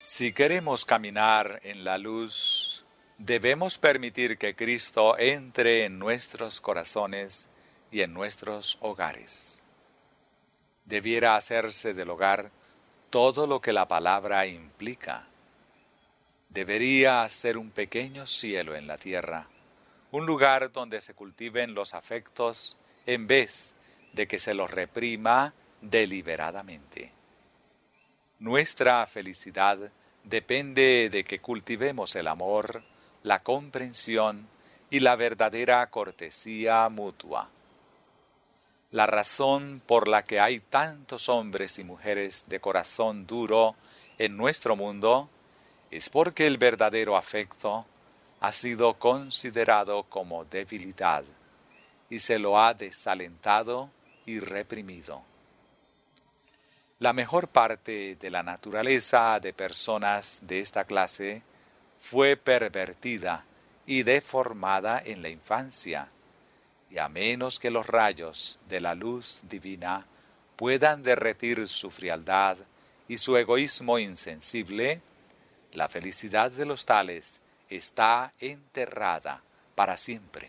Si queremos caminar en la luz, debemos permitir que Cristo entre en nuestros corazones y en nuestros hogares. Debiera hacerse del hogar todo lo que la palabra implica. Debería ser un pequeño cielo en la tierra, un lugar donde se cultiven los afectos en vez de que se los reprima deliberadamente. Nuestra felicidad depende de que cultivemos el amor, la comprensión y la verdadera cortesía mutua. La razón por la que hay tantos hombres y mujeres de corazón duro en nuestro mundo es porque el verdadero afecto ha sido considerado como debilidad y se lo ha desalentado y reprimido. La mejor parte de la naturaleza de personas de esta clase fue pervertida y deformada en la infancia, y a menos que los rayos de la luz divina puedan derretir su frialdad y su egoísmo insensible, la felicidad de los tales está enterrada para siempre.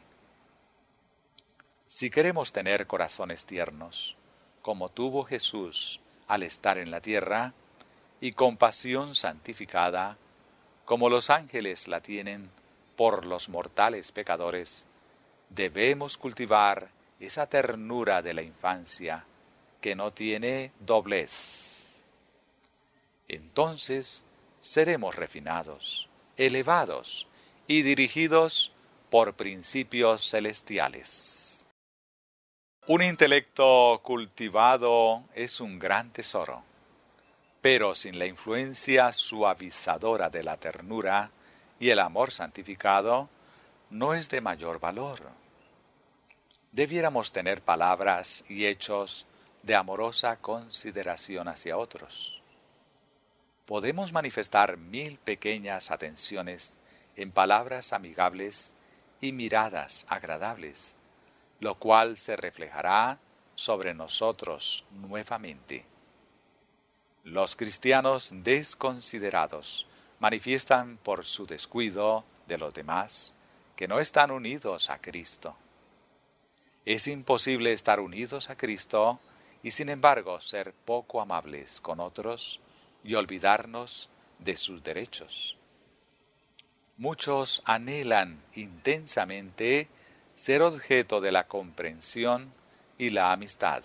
Si queremos tener corazones tiernos, como tuvo Jesús al estar en la tierra, y compasión santificada, como los ángeles la tienen por los mortales pecadores, debemos cultivar esa ternura de la infancia que no tiene doblez. Entonces seremos refinados, elevados y dirigidos por principios celestiales. Un intelecto cultivado es un gran tesoro, pero sin la influencia suavizadora de la ternura y el amor santificado, no es de mayor valor. Debiéramos tener palabras y hechos de amorosa consideración hacia otros. Podemos manifestar 1000 pequeñas atenciones en palabras amigables y miradas agradables, lo cual se reflejará sobre nosotros nuevamente. Los cristianos desconsiderados manifiestan por su descuido de los demás que no están unidos a Cristo. Es imposible estar unidos a Cristo y sin embargo ser poco amables con otros y olvidarnos de sus derechos. Muchos anhelan intensamente ser objeto de la comprensión y la amistad.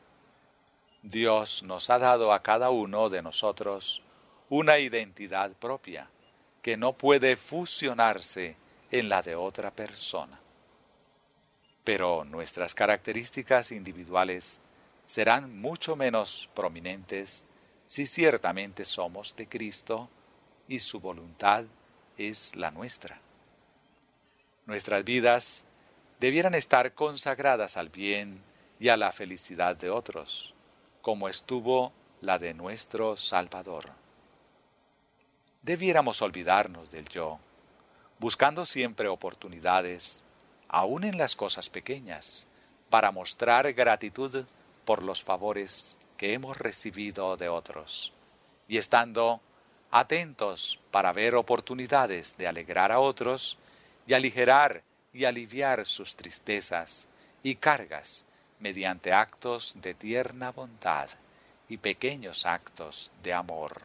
Dios nos ha dado a cada uno de nosotros una identidad propia que no puede fusionarse en la de otra persona. Pero nuestras características individuales serán mucho menos prominentes si ciertamente somos de Cristo y su voluntad es la nuestra. Nuestras vidas debieran estar consagradas al bien y a la felicidad de otros, como estuvo la de nuestro Salvador. Debiéramos olvidarnos del yo, buscando siempre oportunidades, aun en las cosas pequeñas, para mostrar gratitud por los favores que hemos recibido de otros, y estando atentos para ver oportunidades de alegrar a otros y aligerar y aliviar sus tristezas y cargas mediante actos de tierna bondad y pequeños actos de amor.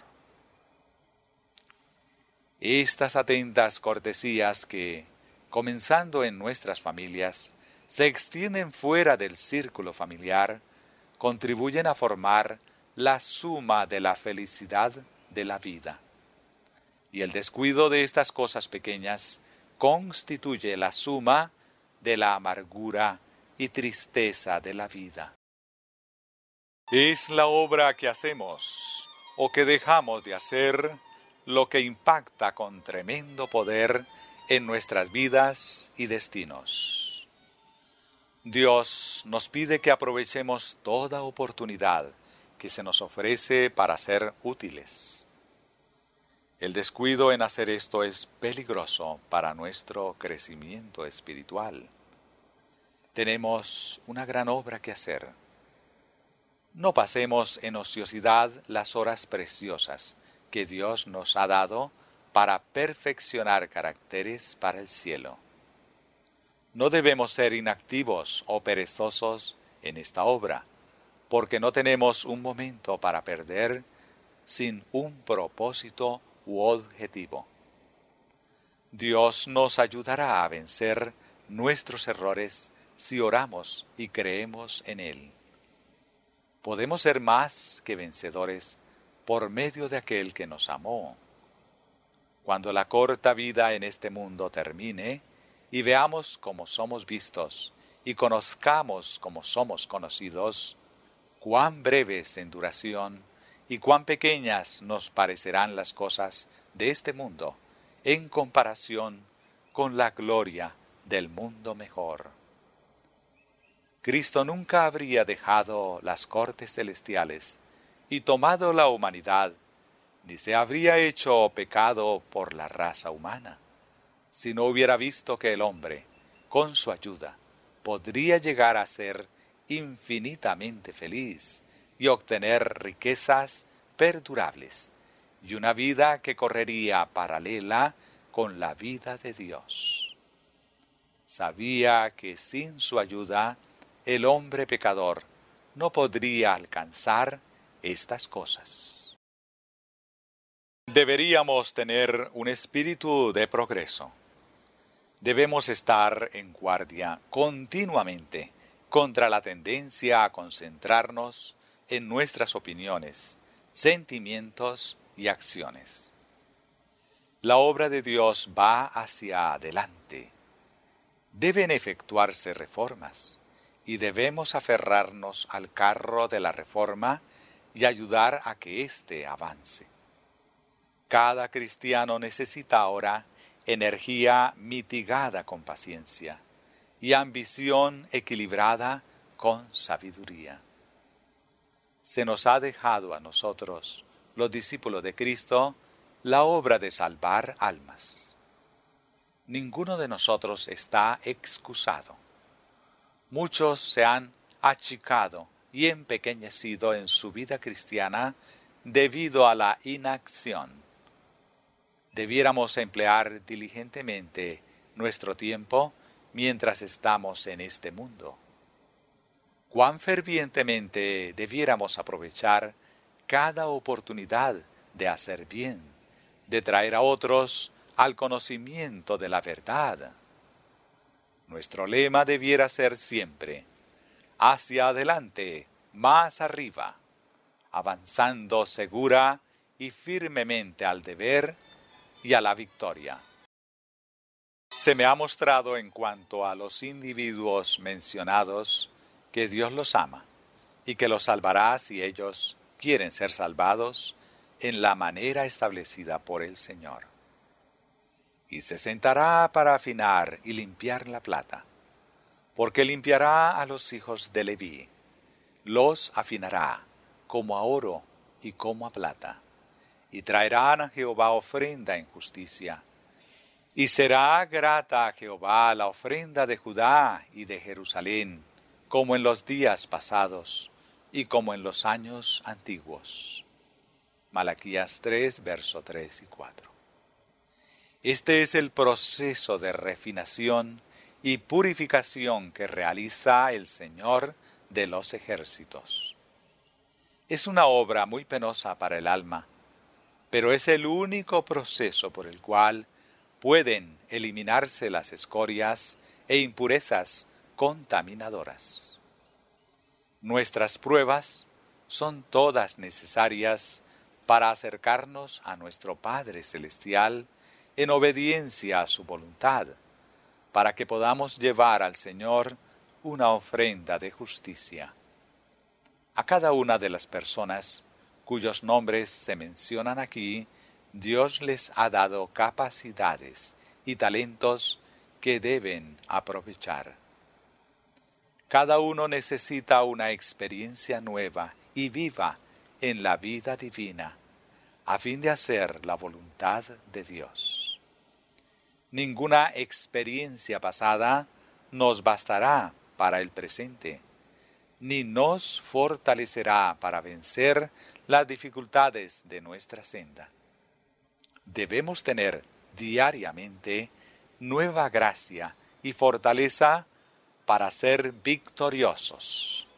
Estas atentas cortesías que, comenzando en nuestras familias, se extienden fuera del círculo familiar, contribuyen a formar la suma de la felicidad de la vida. Y el descuido de estas cosas pequeñas constituye la suma de la amargura y tristeza de la vida. Es la obra que hacemos o que dejamos de hacer lo que impacta con tremendo poder en nuestras vidas y destinos. Dios nos pide que aprovechemos toda oportunidad que se nos ofrece para ser útiles. El descuido en hacer esto es peligroso para nuestro crecimiento espiritual. Tenemos una gran obra que hacer. No pasemos en ociosidad las horas preciosas que Dios nos ha dado para perfeccionar caracteres para el cielo. No debemos ser inactivos o perezosos en esta obra, porque no tenemos un momento para perder sin un propósito u objetivo. Dios nos ayudará a vencer nuestros errores si oramos y creemos en Él. Podemos ser más que vencedores por medio de aquel que nos amó. Cuando la corta vida en este mundo termine y veamos cómo somos vistos y conozcamos cómo somos conocidos, cuán breves en duración y cuán pequeñas nos parecerán las cosas de este mundo en comparación con la gloria del mundo mejor. Cristo nunca habría dejado las cortes celestiales y tomado la humanidad, ni se habría hecho pecado por la raza humana, si no hubiera visto que el hombre, con su ayuda, podría llegar a ser infinitamente feliz y obtener riquezas perdurables y una vida que correría paralela con la vida de Dios. Sabía que sin su ayuda el hombre pecador no podría alcanzar estas cosas. Deberíamos tener un espíritu de progreso. Debemos estar en guardia continuamente contra la tendencia a concentrarnos en nuestras opiniones, sentimientos y acciones. La obra de Dios va hacia adelante. Deben efectuarse reformas y debemos aferrarnos al carro de la reforma y ayudar a que éste avance. Cada cristiano necesita ahora energía mitigada con paciencia y ambición equilibrada con sabiduría. Se nos ha dejado a nosotros, los discípulos de Cristo, la obra de salvar almas. Ninguno de nosotros está excusado. Muchos se han achicado y empequeñecido en su vida cristiana debido a la inacción. Debiéramos emplear diligentemente nuestro tiempo mientras estamos en este mundo. Cuán fervientemente debiéramos aprovechar cada oportunidad de hacer bien, de traer a otros al conocimiento de la verdad. Nuestro lema debiera ser siempre: hacia adelante, más arriba, avanzando segura y firmemente al deber y a la victoria. Se me ha mostrado en cuanto a los individuos mencionados que Dios los ama y que los salvará si ellos quieren ser salvados en la manera establecida por el Señor. Y se sentará para afinar y limpiar la plata, porque limpiará a los hijos de Leví, los afinará como a oro y como a plata, y traerán a Jehová ofrenda en justicia. Y será grata a Jehová la ofrenda de Judá y de Jerusalén, como en los días pasados y como en los años antiguos. Malaquías 3, verso 3 y 4. Este es el proceso de refinación y purificación que realiza el Señor de los ejércitos. Es una obra muy penosa para el alma, pero es el único proceso por el cual pueden eliminarse las escorias e impurezas contaminadoras. Nuestras pruebas son todas necesarias para acercarnos a nuestro Padre Celestial en obediencia a su voluntad, para que podamos llevar al Señor una ofrenda de justicia. A cada una de las personas cuyos nombres se mencionan aquí, Dios les ha dado capacidades y talentos que deben aprovechar. Cada uno necesita una experiencia nueva y viva en la vida divina, a fin de hacer la voluntad de Dios. Ninguna experiencia pasada nos bastará para el presente, ni nos fortalecerá para vencer las dificultades de nuestra senda. debemos tener diariamente nueva gracia y fortaleza para ser victoriosos.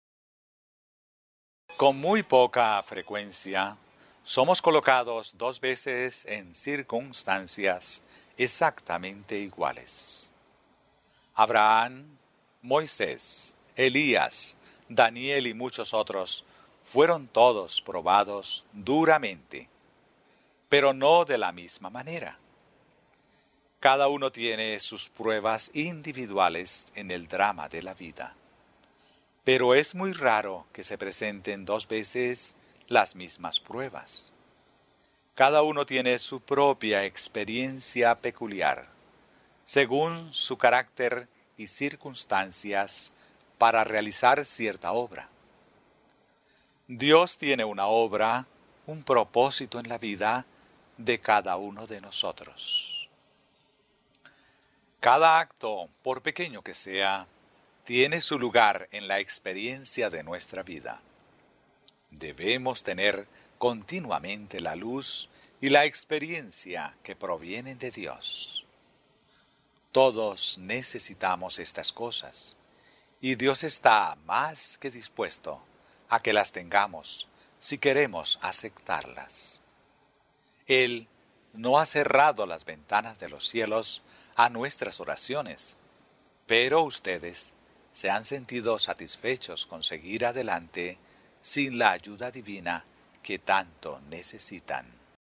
Con muy poca frecuencia, somos colocados 2 veces en circunstancias exactamente iguales. Abraham, Moisés, Elías, Daniel y muchos otros fueron todos probados duramente, pero no de la misma manera. Cada uno tiene sus pruebas individuales en el drama de la vida, pero es muy raro que se presenten 2 veces las mismas pruebas. Cada uno tiene su propia experiencia peculiar, según su carácter y circunstancias, para realizar cierta obra. Dios tiene una obra, un propósito en la vida de cada uno de nosotros. Cada acto, por pequeño que sea, tiene su lugar en la experiencia de nuestra vida. Debemos tener continuamente la luz y la experiencia que provienen de Dios. Todos necesitamos estas cosas, y Dios está más que dispuesto a que las tengamos si queremos aceptarlas. Él no ha cerrado las ventanas de los cielos a nuestras oraciones, pero ustedes se han sentido satisfechos con seguir adelante sin la ayuda divina que tanto necesitan.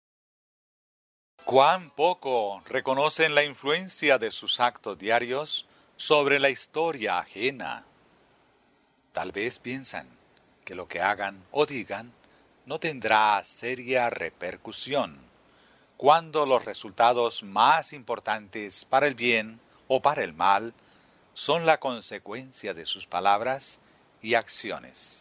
¿Cuán poco reconocen la influencia de sus actos diarios sobre la historia ajena? Tal vez piensan que lo que hagan o digan no tendrá seria repercusión, cuando los resultados más importantes para el bien o para el mal son la consecuencia de sus palabras y acciones.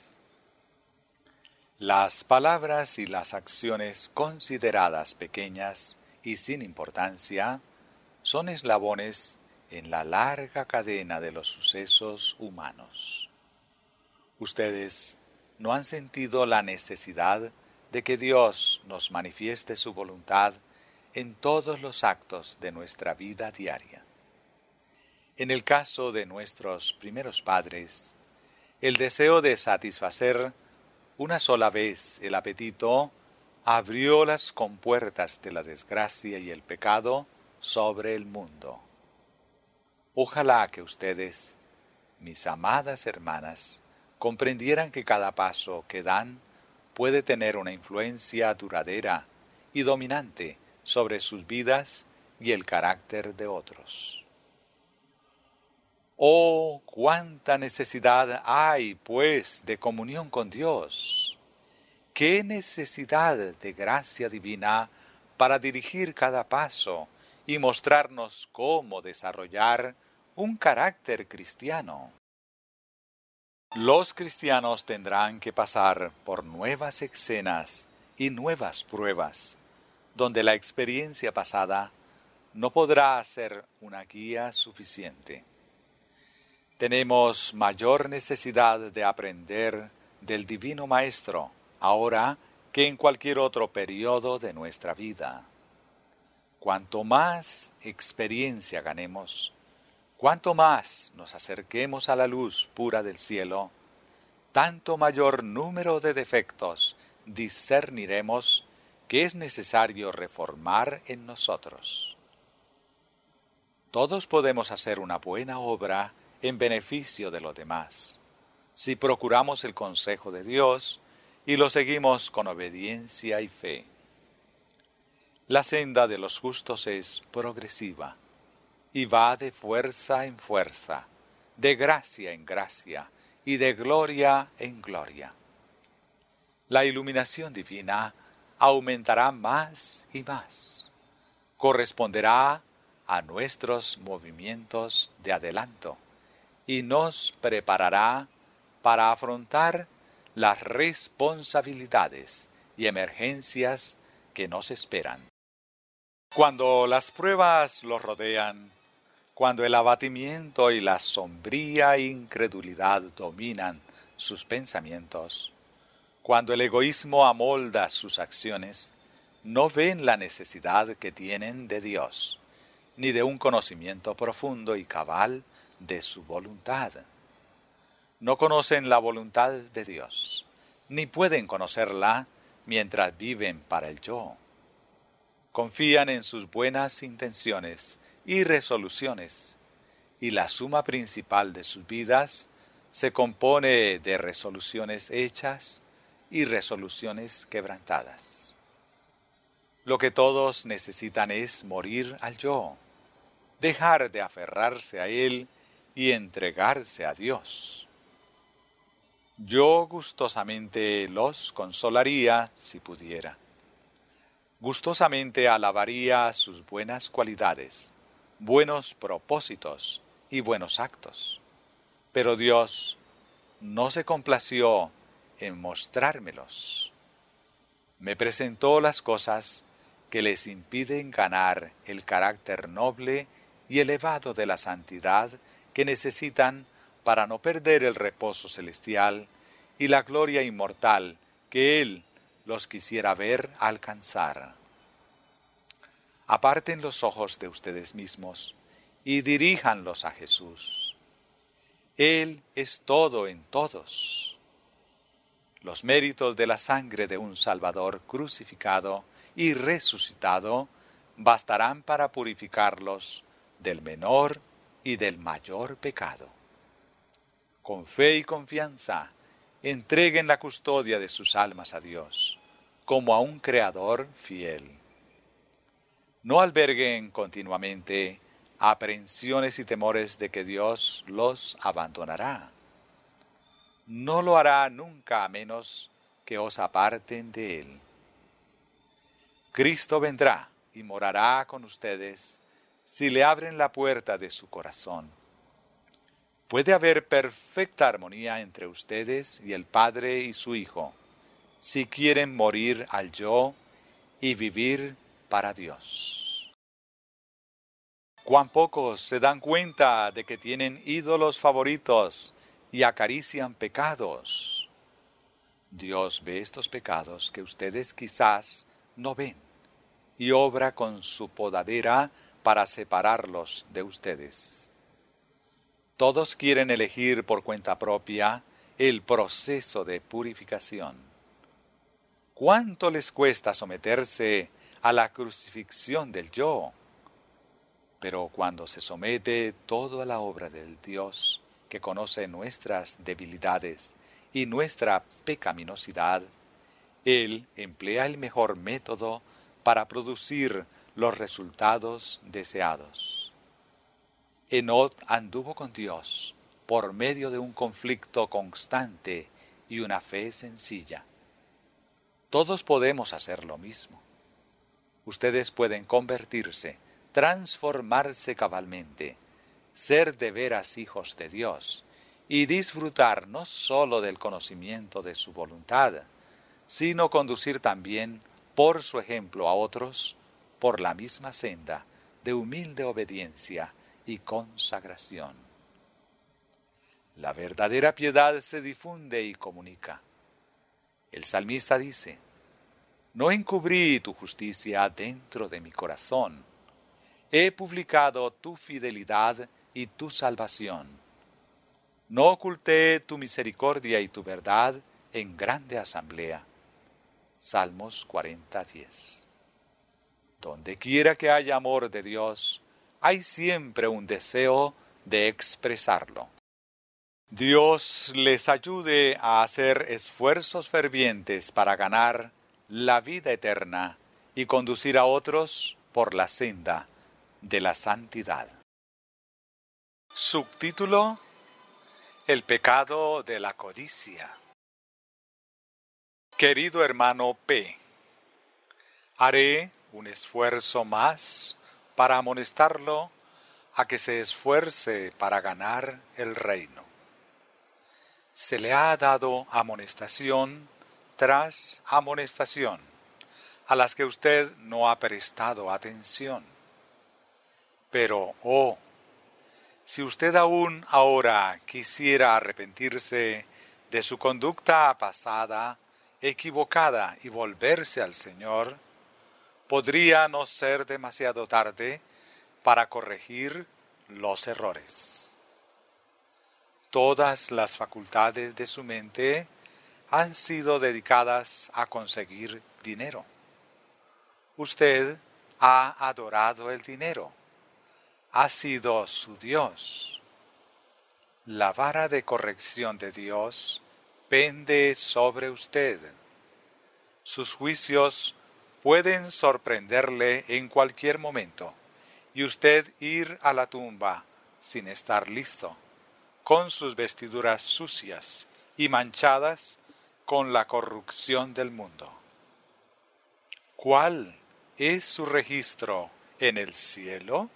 Las palabras y las acciones consideradas pequeñas y sin importancia son eslabones en la larga cadena de los sucesos humanos. Ustedes no han sentido la necesidad de que Dios nos manifieste su voluntad en todos los actos de nuestra vida diaria. En el caso de nuestros primeros padres, el deseo de satisfacer una sola vez el apetito abrió las compuertas de la desgracia y el pecado sobre el mundo. Ojalá que ustedes, mis amadas hermanas, comprendieran que cada paso que dan puede tener una influencia duradera y dominante sobre sus vidas y el carácter de otros. Oh, cuánta necesidad hay, pues, de comunión con Dios. Qué necesidad de gracia divina para dirigir cada paso y mostrarnos cómo desarrollar un carácter cristiano. Los cristianos tendrán que pasar por nuevas escenas y nuevas pruebas, donde la experiencia pasada no podrá ser una guía suficiente. Tenemos mayor necesidad de aprender del Divino Maestro ahora que en cualquier otro periodo de nuestra vida. Cuanto más experiencia ganemos, cuanto más nos acerquemos a la luz pura del cielo, tanto mayor número de defectos discerniremos que es necesario reformar en nosotros. Todos podemos hacer una buena obra en beneficio de los demás, si procuramos el consejo de Dios y lo seguimos con obediencia y fe. La senda de los justos es progresiva y va de fuerza en fuerza, de gracia en gracia y de gloria en gloria. La iluminación divina aumentará más y más, corresponderá a nuestros movimientos de adelanto y nos preparará para afrontar las responsabilidades y emergencias que nos esperan. Cuando las pruebas los rodean, cuando el abatimiento y la sombría incredulidad dominan sus pensamientos, cuando el egoísmo amolda sus acciones, no ven la necesidad que tienen de Dios, ni de un conocimiento profundo y cabal de su voluntad. No conocen la voluntad de Dios, ni pueden conocerla mientras viven para el yo. Confían en sus buenas intenciones y resoluciones, y la suma principal de sus vidas se compone de resoluciones hechas y resoluciones quebrantadas. Lo que todos necesitan es morir al yo, dejar de aferrarse a él y entregarse a Dios. Yo gustosamente los consolaría si pudiera. Gustosamente alabaría sus buenas cualidades, buenos propósitos y buenos actos. Pero Dios no se complació en mostrármelos. Me presentó las cosas que les impiden ganar el carácter noble y elevado de la santidad que necesitan para no perder el reposo celestial y la gloria inmortal que Él los quisiera ver alcanzar. Aparten los ojos de ustedes mismos y diríjanlos a Jesús. Él es todo en todos. Los méritos de la sangre de un Salvador crucificado y resucitado bastarán para purificarlos del menor y del mayor pecado. Con fe y confianza, entreguen la custodia de sus almas a Dios, como a un Creador fiel. No alberguen continuamente aprehensiones y temores de que Dios los abandonará. No lo hará nunca a menos que os aparten de Él. Cristo vendrá y morará con ustedes si le abren la puerta de su corazón. Puede haber perfecta armonía entre ustedes y el Padre y su Hijo, si quieren morir al yo y vivir para Dios. Cuán pocos se dan cuenta de que tienen ídolos favoritos y acarician pecados. Dios ve estos pecados que ustedes quizás no ven y obra con su podadera para separarlos de ustedes. Todos quieren elegir por cuenta propia el proceso de purificación. ¿Cuánto les cuesta someterse a la crucifixión del yo? Pero cuando se somete todo a la obra del Dios que conoce nuestras debilidades y nuestra pecaminosidad, Él emplea el mejor método para producir los resultados deseados. Enoc anduvo con Dios por medio de un conflicto constante y una fe sencilla. Todos podemos hacer lo mismo. Ustedes pueden convertirse, transformarse cabalmente, ser de veras hijos de Dios y disfrutar no sólo del conocimiento de su voluntad, sino conducir también por su ejemplo a otros por la misma senda de humilde obediencia y consagración. La verdadera piedad se difunde y comunica. El salmista dice: no encubrí tu justicia dentro de mi corazón. He publicado tu fidelidad y tu salvación. No oculté tu misericordia y tu verdad en grande asamblea. Salmos 40:10. Donde quiera que haya amor de Dios, hay siempre un deseo de expresarlo. Dios les ayude a hacer esfuerzos fervientes para ganar la vida eterna y conducir a otros por la senda de la santidad. Subtítulo: El pecado de la codicia. Querido hermano P., haré un esfuerzo más para amonestarlo a que se esfuerce para ganar el reino. Se le ha dado amonestación tras amonestación, a las que usted no ha prestado atención. Pero, si usted aún ahora quisiera arrepentirse de su conducta pasada, equivocada, y volverse al Señor, podría no ser demasiado tarde para corregir los errores. Todas las facultades de su mente han sido dedicadas a conseguir dinero. Usted ha adorado el dinero. Ha sido su Dios. La vara de corrección de Dios pende sobre usted. Sus juicios pueden sorprenderle en cualquier momento y usted ir a la tumba sin estar listo, con sus vestiduras sucias y manchadas con la corrupción del mundo. ¿Cuál es su registro en el cielo?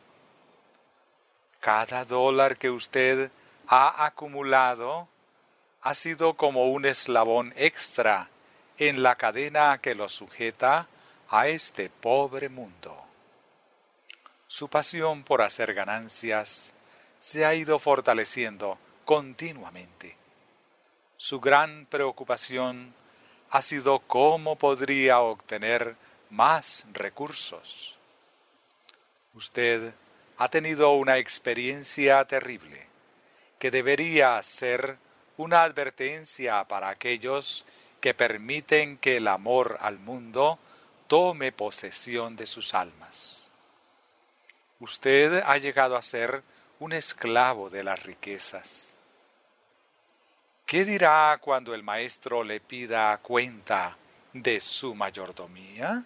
Cada dólar que usted ha acumulado ha sido como un eslabón extra en la cadena que lo sujeta a este pobre mundo. Su pasión por hacer ganancias se ha ido fortaleciendo continuamente. Su gran preocupación ha sido cómo podría obtener más recursos. Usted ha tenido una experiencia terrible que debería ser una advertencia para aquellos que permiten que el amor al mundo tome posesión de sus almas. Usted ha llegado a ser un esclavo de las riquezas. ¿Qué dirá cuando el maestro le pida cuenta de su mayordomía?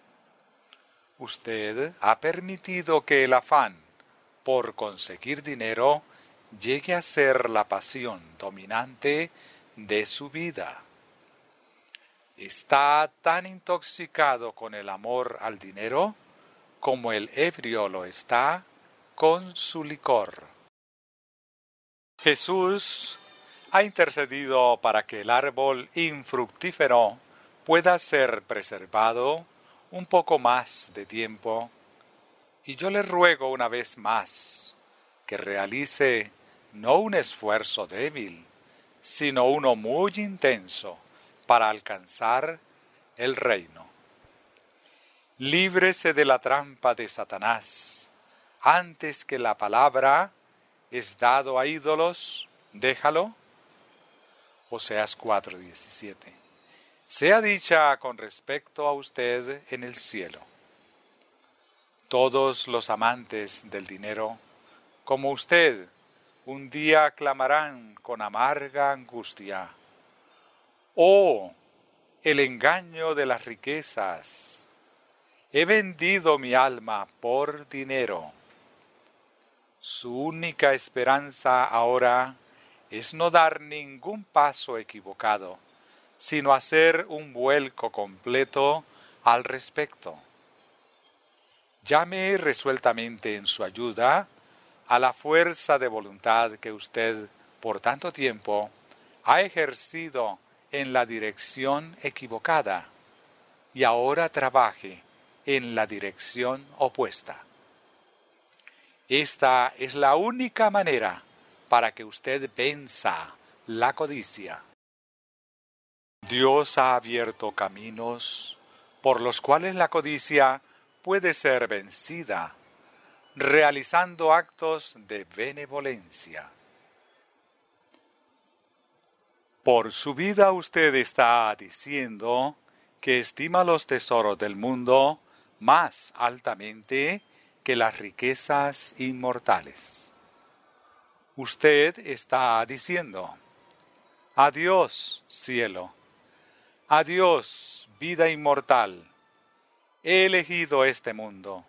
Usted ha permitido que el afán por conseguir dinero llegue a ser la pasión dominante de su vida. Está tan intoxicado con el amor al dinero como el ebrio lo está con su licor. Jesús ha intercedido para que el árbol infructífero pueda ser preservado un poco más de tiempo, y yo le ruego una vez más que realice no un esfuerzo débil, sino uno muy intenso para alcanzar el reino. Líbrese de la trampa de Satanás. Antes que la palabra es dado a ídolos, déjalo. Oseas 4:17. Sea dicha con respecto a usted en el cielo. Todos los amantes del dinero, como usted, un día clamarán con amarga angustia: ¡oh, el engaño de las riquezas! He vendido mi alma por dinero. Su única esperanza ahora es no dar ningún paso equivocado, sino hacer un vuelco completo al respecto. Llame resueltamente en su ayuda a la fuerza de voluntad que usted por tanto tiempo ha ejercido en la dirección equivocada y ahora trabaje en la dirección opuesta. Esta es la única manera para que usted venza la codicia. Dios ha abierto caminos por los cuales la codicia puede ser vencida, realizando actos de benevolencia. Por su vida usted está diciendo que estima los tesoros del mundo más altamente que las riquezas inmortales. Usted está diciendo: adiós, cielo. Adiós, vida inmortal. He elegido este mundo.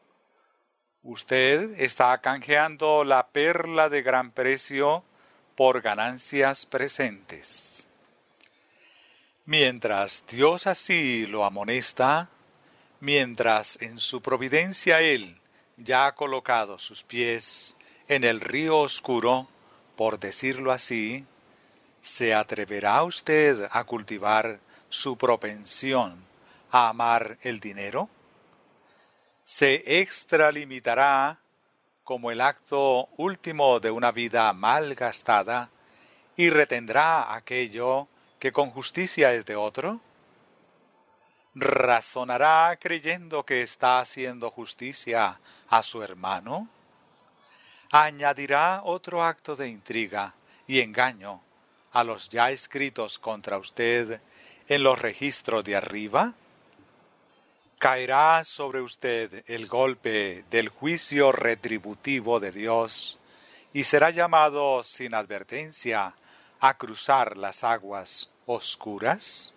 Usted está canjeando la perla de gran precio por ganancias presentes. Mientras Dios así lo amonesta, mientras en su providencia Él ya ha colocado sus pies en el río oscuro, por decirlo así, ¿se atreverá usted a cultivar su propensión a amar el dinero? ¿Se extralimitará como el acto último de una vida mal gastada y retendrá aquello que con justicia es de otro? ¿Razonará creyendo que está haciendo justicia a su hermano? ¿Añadirá otro acto de intriga y engaño a los ya escritos contra usted en los registros de arriba? Caerá sobre usted el golpe del juicio retributivo de Dios y será llamado sin advertencia a cruzar las aguas oscuras.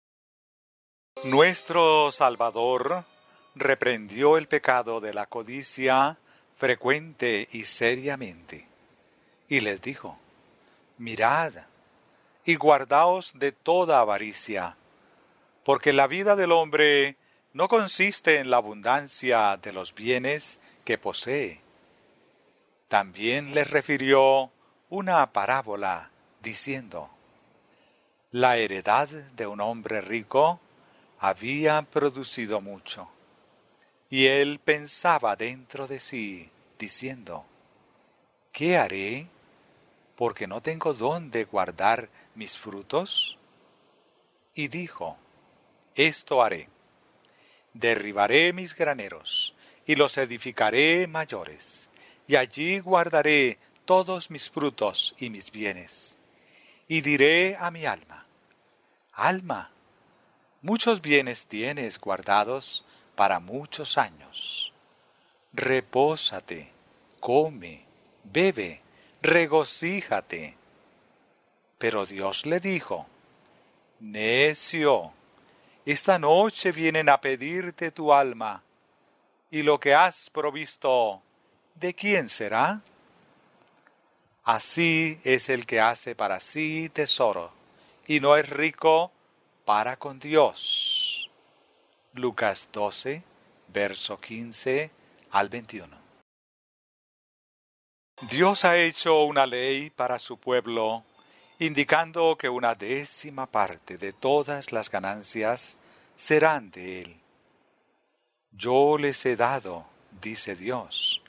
Nuestro Salvador reprendió el pecado de la codicia frecuente y seriamente, y les dijo: mirad y guardaos de toda avaricia, porque la vida del hombre no consiste en la abundancia de los bienes que posee. También les refirió una parábola, diciendo: la heredad de un hombre rico había producido mucho, y él pensaba dentro de sí, diciendo: ¿qué haré? Porque no tengo dónde guardar mis frutos. Y dijo: esto haré: derribaré mis graneros, y los edificaré mayores, y allí guardaré todos mis frutos y mis bienes. Y diré a mi alma: alma, muchos bienes tienes guardados para muchos años. Repósate, come, bebe, regocíjate. Pero Dios le dijo: necio, esta noche vienen a pedirte tu alma, y lo que has provisto, ¿de quién será? Así es el que hace para sí tesoro, y no es rico para con Dios. Lucas 12, verso 15 al 21. Dios ha hecho una ley para su pueblo, indicando que 1/10 de todas las ganancias serán de él. Yo les he dado, dice Dios,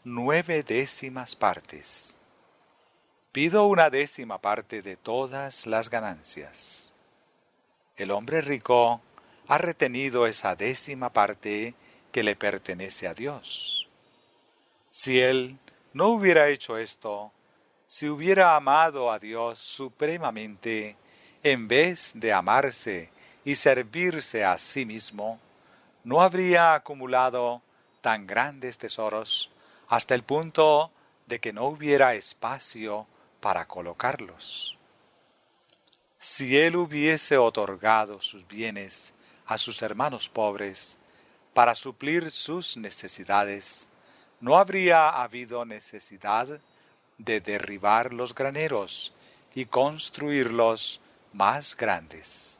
9/10 partes. Pido 1/10 parte de todas las ganancias. El hombre rico ha retenido esa 10ª parte que le pertenece a Dios. Si él no hubiera hecho esto, si hubiera amado a Dios supremamente, en vez de amarse y servirse a sí mismo, no habría acumulado tan grandes tesoros hasta el punto de que no hubiera espacio para colocarlos. Si él hubiese otorgado sus bienes a sus hermanos pobres para suplir sus necesidades, no habría habido necesidad de derribar los graneros y construirlos más grandes.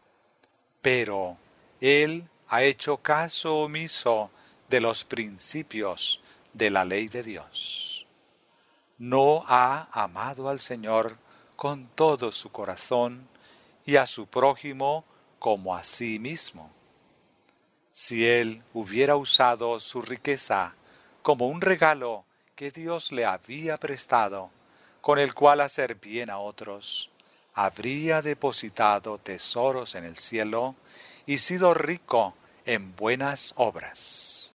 Pero él ha hecho caso omiso de los principios de la ley de Dios. No ha amado al Señor con todo su corazón y a su prójimo como a sí mismo. Si él hubiera usado su riqueza como un regalo que Dios le había prestado, con el cual hacer bien a otros, habría depositado tesoros en el cielo y sido rico en buenas obras.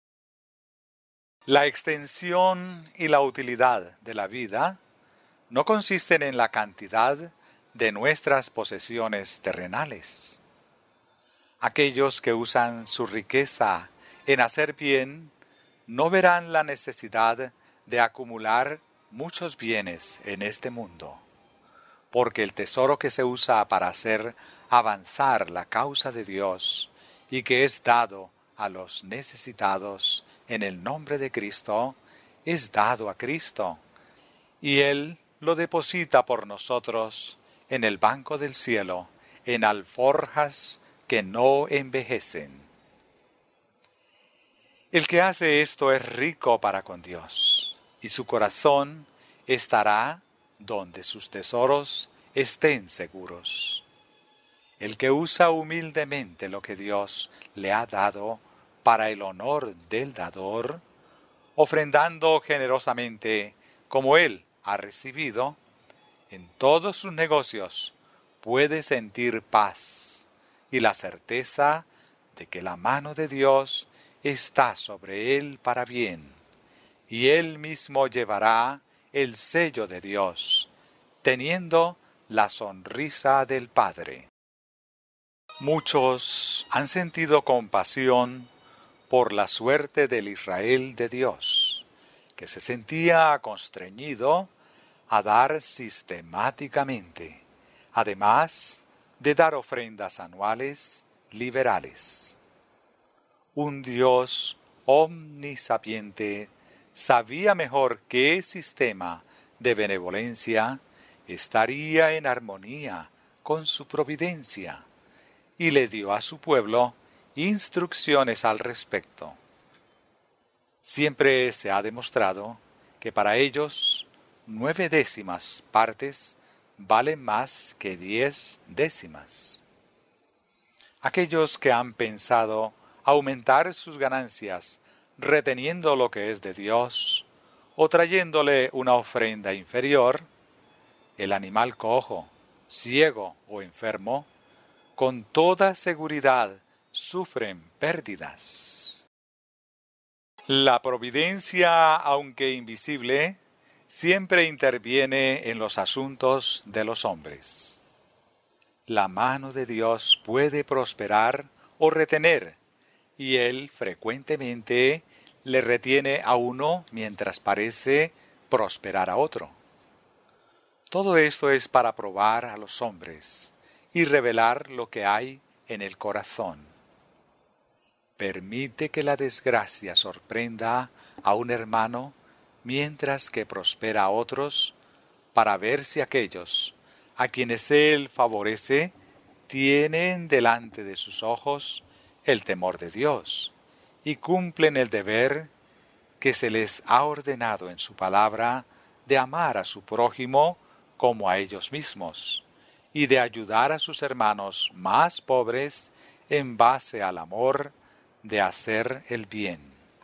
La extensión y la utilidad de la vida no consisten en la cantidad de nuestras posesiones terrenales. Aquellos que usan su riqueza en hacer bien no verán la necesidad de acumular muchos bienes en este mundo, porque el tesoro que se usa para hacer avanzar la causa de Dios y que es dado a los necesitados en el nombre de Cristo, es dado a Cristo, y Él lo deposita por nosotros en el banco del cielo, en alforjas que no envejecen. El que hace esto es rico para con Dios, y su corazón estará donde sus tesoros estén seguros. El que usa humildemente lo que Dios le ha dado para el honor del dador, ofrendando generosamente como Él ha recibido, en todos sus negocios puede sentir paz y la certeza de que la mano de Dios está sobre él para bien, y él mismo llevará el sello de Dios, teniendo la sonrisa del Padre. Muchos han sentido compasión por la suerte del Israel de Dios, que se sentía constreñido a dar sistemáticamente, además de dar ofrendas anuales liberales. Un Dios omnisapiente sabía mejor qué sistema de benevolencia estaría en armonía con su providencia, y le dio a su pueblo instrucciones al respecto. Siempre se ha demostrado que para ellos 9/10 partes valen más que 10/10. Aquellos que han pensado aumentar sus ganancias reteniendo lo que es de Dios o trayéndole una ofrenda inferior, el animal cojo, ciego o enfermo, con toda seguridad sufren pérdidas. La providencia, aunque invisible, siempre interviene en los asuntos de los hombres. La mano de Dios puede prosperar o retener, y Él frecuentemente le retiene a uno mientras parece prosperar a otro. Todo esto es para probar a los hombres y revelar lo que hay en el corazón. Permite que la desgracia sorprenda a un hermano mientras que prospera a otros, para ver si aquellos a quienes Él favorece tienen delante de sus ojos el temor de Dios y cumplen el deber que se les ha ordenado en su palabra de amar a su prójimo como a ellos mismos y de ayudar a sus hermanos más pobres en base al amor de hacer el bien.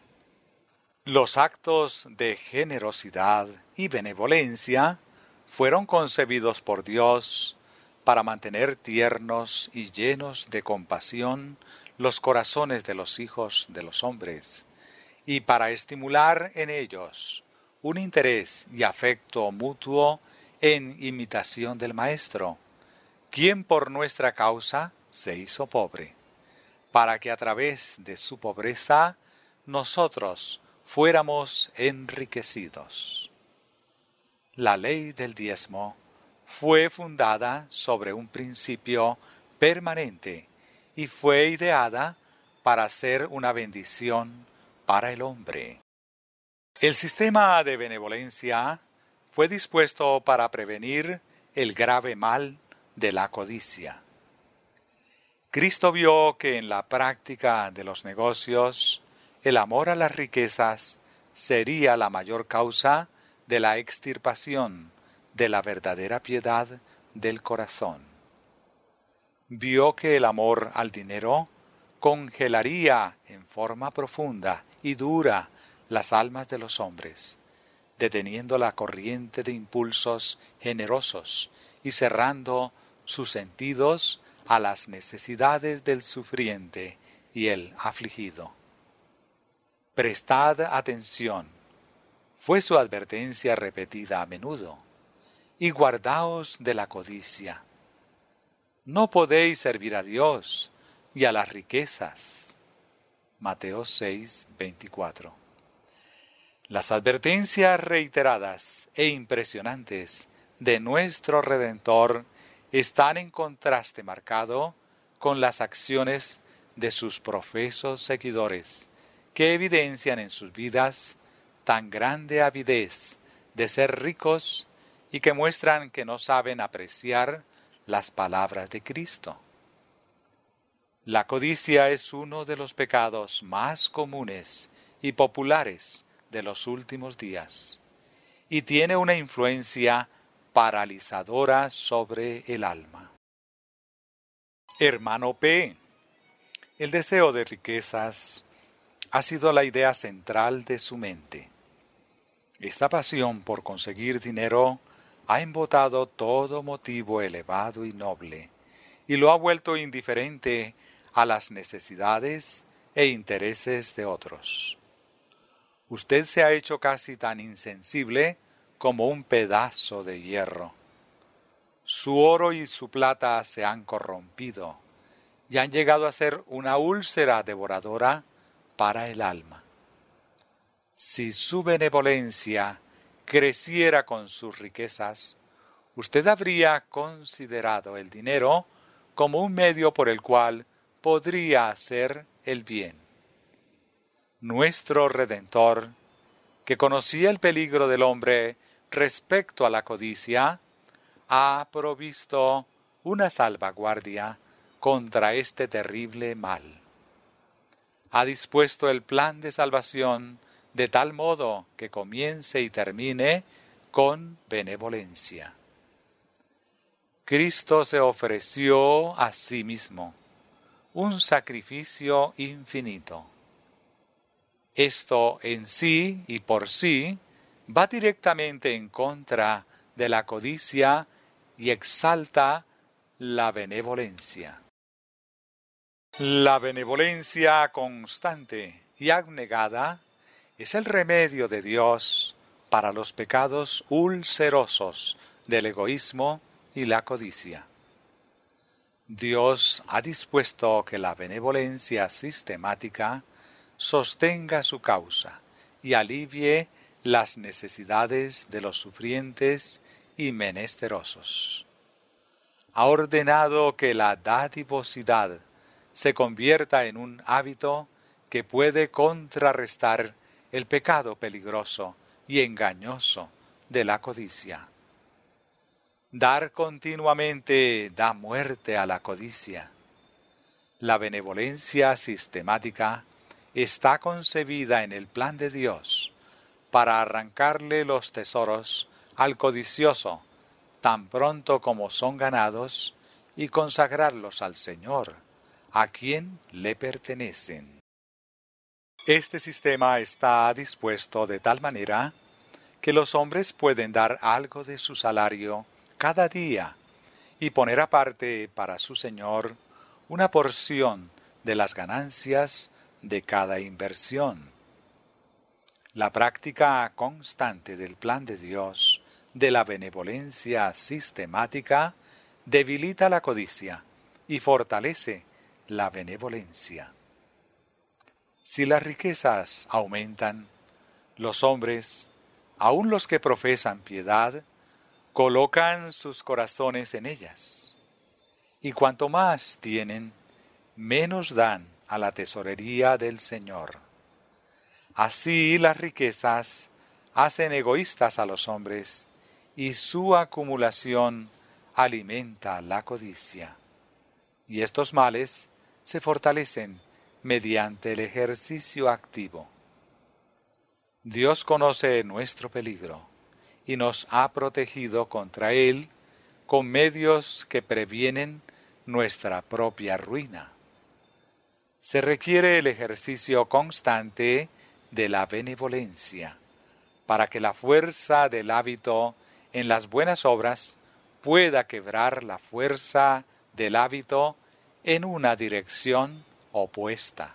Los actos de generosidad y benevolencia fueron concebidos por Dios para mantener tiernos y llenos de compasión los corazones de los hijos de los hombres, y para estimular en ellos un interés y afecto mutuo en imitación del Maestro, quien por nuestra causa se hizo pobre, para que a través de su pobreza nosotros fuéramos enriquecidos. La ley del diezmo fue fundada sobre un principio permanente y fue ideada para ser una bendición para el hombre. El sistema de benevolencia fue dispuesto para prevenir el grave mal de la codicia. Cristo vio que en la práctica de los negocios el amor a las riquezas sería la mayor causa de la extirpación de la verdadera piedad del corazón. Vio que el amor al dinero congelaría en forma profunda y dura las almas de los hombres, deteniendo la corriente de impulsos generosos y cerrando sus sentidos a las necesidades del sufriente y el afligido. Prestad atención, fue su advertencia repetida a menudo, y guardaos de la codicia. No podéis servir a Dios y a las riquezas. Mateo 6:24. Las advertencias reiteradas e impresionantes de nuestro Redentor están en contraste marcado con las acciones de sus profesos seguidores, que evidencian en sus vidas tan grande avidez de ser ricos y que muestran que no saben apreciar las palabras de Cristo. La codicia es uno de los pecados más comunes y populares de los últimos días, y tiene una influencia paralizadora sobre el alma. Hermano P., el deseo de riquezas ha sido la idea central de su mente. Esta pasión por conseguir dinero ha embotado todo motivo elevado y noble, y lo ha vuelto indiferente a las necesidades e intereses de otros. Usted se ha hecho casi tan insensible como un pedazo de hierro. Su oro y su plata se han corrompido y han llegado a ser una úlcera devoradora para el alma. Si su benevolencia creciera con sus riquezas, usted habría considerado el dinero como un medio por el cual podría hacer el bien. Nuestro Redentor, que conocía el peligro del hombre respecto a la codicia, ha provisto una salvaguardia contra este terrible mal. Ha dispuesto el plan de salvación de tal modo que comience y termine con benevolencia. Cristo se ofreció a sí mismo, un sacrificio infinito. Esto en sí y por sí va directamente en contra de la codicia y exalta la benevolencia. La benevolencia constante y abnegada es el remedio de Dios para los pecados ulcerosos del egoísmo y la codicia. Dios ha dispuesto que la benevolencia sistemática sostenga su causa y alivie las necesidades de los sufrientes y menesterosos. Ha ordenado que la dadivosidad se convierta en un hábito que puede contrarrestar el pecado peligroso y engañoso de la codicia. Dar continuamente da muerte a la codicia. La benevolencia sistemática está concebida en el plan de Dios para arrancarle los tesoros al codicioso tan pronto como son ganados y consagrarlos al Señor, a quien le pertenecen. Este sistema está dispuesto de tal manera que los hombres pueden dar algo de su salario cada día y poner aparte para su Señor una porción de las ganancias de cada inversión. La práctica constante del plan de Dios de la benevolencia sistemática debilita la codicia y fortalece la benevolencia. Si las riquezas aumentan, los hombres, aun los que profesan piedad, colocan sus corazones en ellas. Y cuanto más tienen, menos dan a la tesorería del Señor. Así las riquezas hacen egoístas a los hombres, y su acumulación alimenta la codicia. Y estos males se fortalecen mediante el ejercicio activo. Dios conoce nuestro peligro y nos ha protegido contra él con medios que previenen nuestra propia ruina. Se requiere el ejercicio constante de la benevolencia para que la fuerza del hábito en las buenas obras pueda quebrar la fuerza del hábito en una dirección opuesta.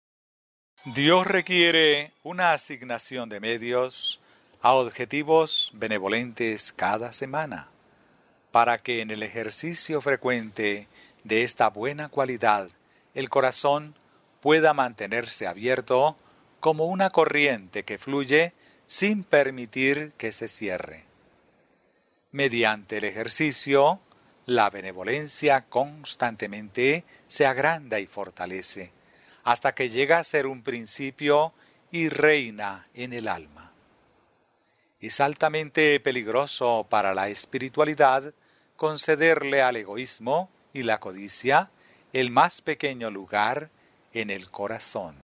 Dios requiere una asignación de medios a objetivos benevolentes cada semana, para que en el ejercicio frecuente de esta buena cualidad el corazón pueda mantenerse abierto como una corriente que fluye sin permitir que se cierre. Mediante el ejercicio, la benevolencia constantemente se agranda y fortalece, hasta que llega a ser un principio y reina en el alma. Es altamente peligroso para la espiritualidad concederle al egoísmo y la codicia el más pequeño lugar en el corazón.